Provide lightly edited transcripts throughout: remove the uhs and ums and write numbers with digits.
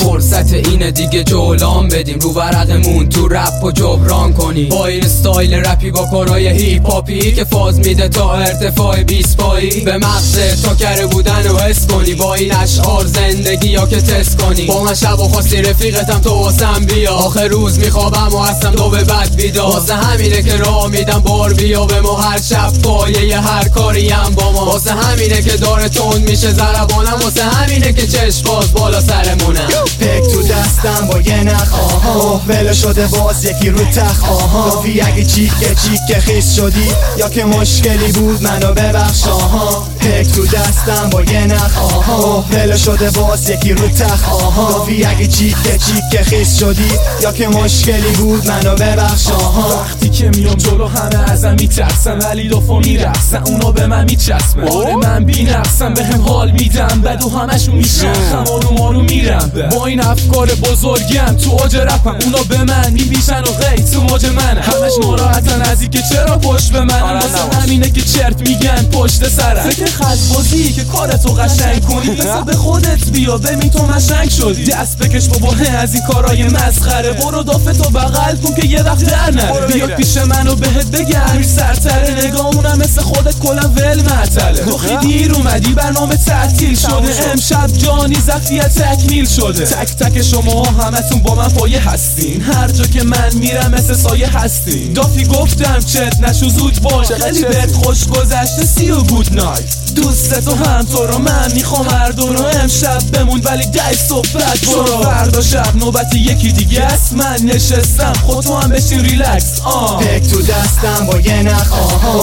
فرصت اینه دیگه جولان بدیم رو ورقمون تو رپ و جبران کنیم با این استایل رپی با کارهای هیپ هاپی که فاز میده تا ارتفاع 20 پایی به مغزت تا کره بودن و حس کنی با این اشعار زندگی یا که تست کنی با من شب و خواستی رفیقتم تو واسم بیا آخر روز میخوابم و هستم تو به بد بیدار واسه همینه که راه میدم بار بیا به ما هر شب پایه هر کاریم با ما واسه همینه که داره تند میشه ضربانم واسه همینه که چشم باز بالا سرمونم پک تو دستم با یه نخ ول شده باز یکی رو تخت گفتی اگه چیک خیس شدی یا که مشکلی بود منو ببخش پک تو دستم با یه نخ ول شده باز یکی رو تخت گفتی اگه چیک خیس شدی یا که مشکلی بود منو ببخش وقتی که میام جلو همه ازم میترسن ولی دفعه میرقصن اونا به من میچسبن آره من بی‌نقصم بهم حال میدم بعدو همشون میشنخم آروم میرم با این افکار بزرگم تو اوج رپم اونا به من میبیشن و غیر تو موج من همش ناراحتن از اینکه چرا پشت به من واسه همینه که چرت میگن پشت سرم فکر خط‌بازی که کارتو قشنگ کنی مثل به خودت بیا ببین تو مشنگ شدی دست بکش بابا از این کارای مسخره برو دافتو بغل کن که یه وقت در نره بیا پیش منو بهت بگم سرتره نگاهونم مثل خودت کلا ول معطله تو خیلی دیر اومدی برنامه تعطیل شده امشب جانی ظرفیت تکمیل شده تک تک شما همتون با من پایه هستین هر جا که من میرم مثل سایه هستین دافی گفتم چت نشو زود باش خیلی بهت خوش گذشته سی و گود نایت دوستتو هم تو رو من میخوام هر دو رو امشب بمون ولی 10 صبح برو فردا شب نوبت یکی دیگه است من نشستم خود تو هم بشین ریلکس پک تو دستم با یه نخ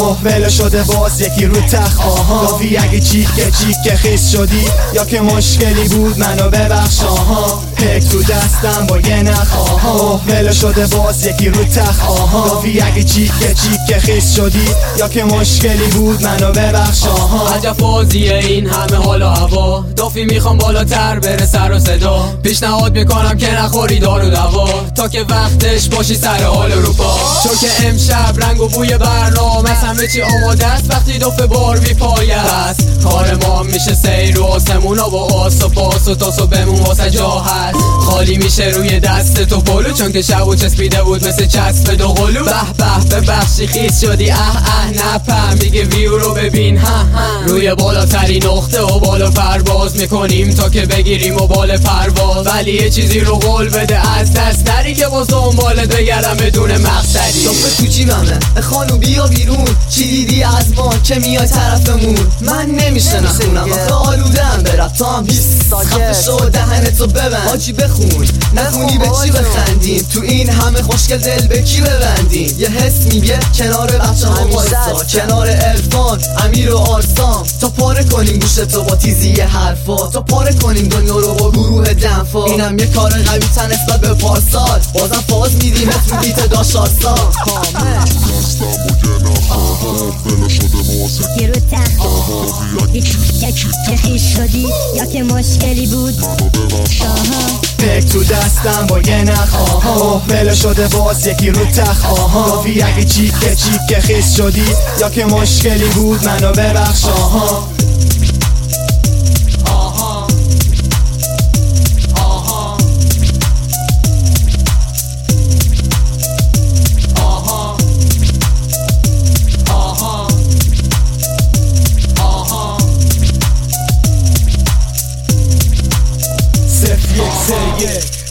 ول شده باز یکی رو تخت گفتی اگه چیک خیس شدی یا که مشکلی بود منو ببخش پک تو دستم با یه نخ ول شده باز یکی رو تخت گفتی اگه چیک خیس شدی یا که مشکلی بود منو ببخش عجب فازیه این همه حال و هوا دافی میخوام بالاتر بره سر و صدا پیشنهاد میکنم که نخوری دارو دوا تا که وقتش باشی سر حال اروپا چون که امشب رنگ و بوی برنامه همه چی آماده است وقتی دفعه بار میپایه است کار ما میشه سیر و آسمونا با آس و پاس و تاس و بمون واسه جا هست خالی میشه روی دست تو پلو چون که شب و چسبیده بود مثل چسب دو قلو به به ببخشی خیس شدی نپم دیگه ویو رو ببین روی بالاتری نقطه و بالا پرواز میکنیم تا که بگیریم و بال پرواز ولی یه چیزی رو قول بده از دست نری که باز دنبالت بگردم بدون مقصدی دفعه تو جیبمه خانو بیا بیرون چی دیدی از ما که میای طرفمون من نمیشه نخونم آخه آلودم برم تا هم خفه شو دهنتو ببند حاجی بخون نخونی به چی بخندیم تو این همه خوشگل دل به کی ببندیم یه حس میگه کنار بچه ها وایسا کنار عرفان امیر و آرسام تا پاره کنیم گوشتو با تیزی حرفا تا پاره کنیم دنیا رو با گروه دنفا اینم یه کار قوی تن نسبت به پارسال بازم فاز میدیم تو بیت داشارسان یکی رو تخت که خیش شدی یا که مشکلی بود پک تو دستم با یه نخ ول شده باز یکی رو تخت گفتی اگه چیک خیس شدی یا که مشکلی بود منو ببخش یک سریه